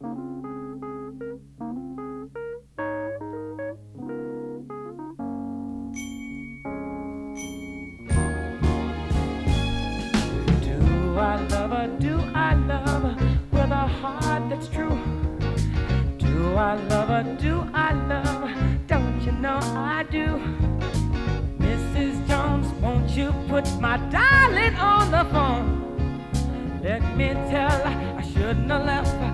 Do I love her? Do I love her with a heart that's true? Do I love her? Do I love her? Don't you know I do? Mrs. Jones, won't you put my darling on the phone? Let me tell her I shouldn't have left her